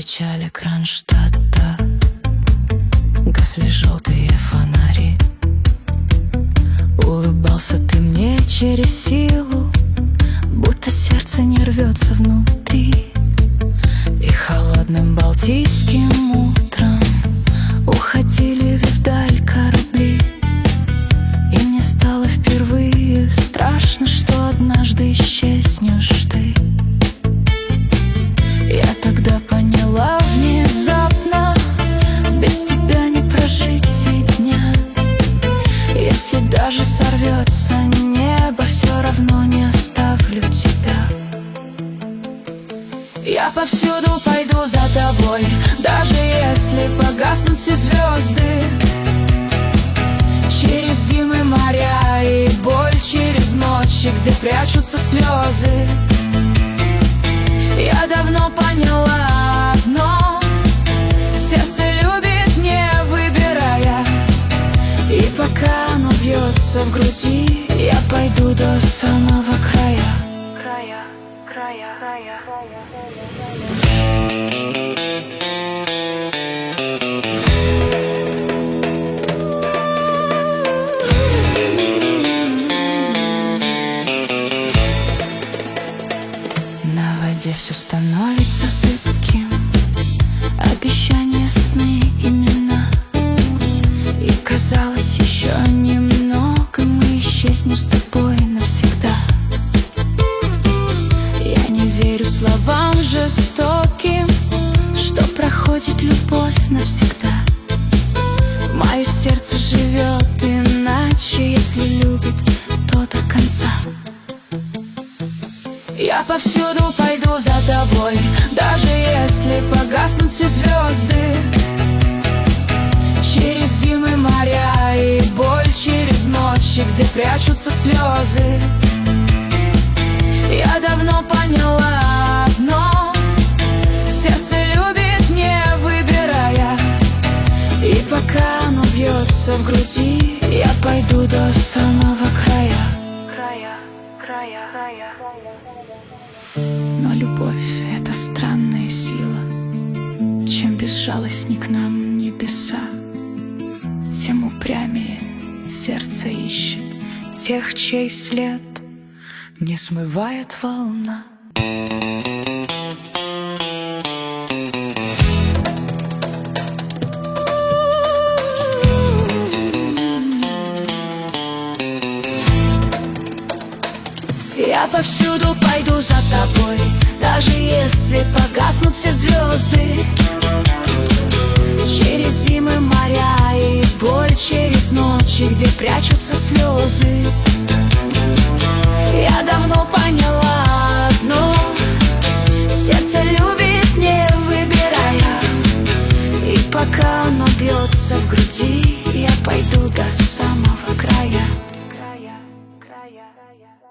причале Кронштадта гасли желтые фонари. Улыбался ты мне через силу, будто сердце не рвется внутри. И холодным балтийским утром уходили вдаль корабли. И мне стало впервые страшно, что однажды исчезнешь ты. Я тогда поняла внезапно, без тебя не прожить и дня. Если даже сорвется небо, все равно не оставлю тебя. Я повсюду пойду за тобой, даже если погаснут все звезды. Через зимы, моря и боль, через ночи, где прячутся слезы. Я давно поняла одно: сердце любит, не выбирая. И пока оно бьется в груди, я пойду до самого края. Края, края, края. На воде все становится зыбким, обещания, сны, имена. И казалось, еще немного, мы исчезнем с тобой навсегда. Я не верю словам жестоким, что проходит любовь навсегда. Мое сердце живет иначе, если любит, то до конца. Я повсюду пойду за тобой, даже если погаснут все звезды. Через зимы, моря и боль, через ночи, где прячутся слезы. Я давно поняла одно: сердце любит, не выбирая. И пока оно бьется в груди, я пойду до самого края. Края, края, края. Но любовь — это странная сила. Чем безжалостней к нам небеса, тем упрямее сердце ищет тех, чей след не смывает волна. Я повсюду пойду за тобой, даже если погаснут все звезды. Через зимы, моря и боль, через ночи, где прячутся слезы. Я давно поняла одно: сердце любит, не выбирая. И пока оно бьется в груди, я пойду до самого края. Края, края, края.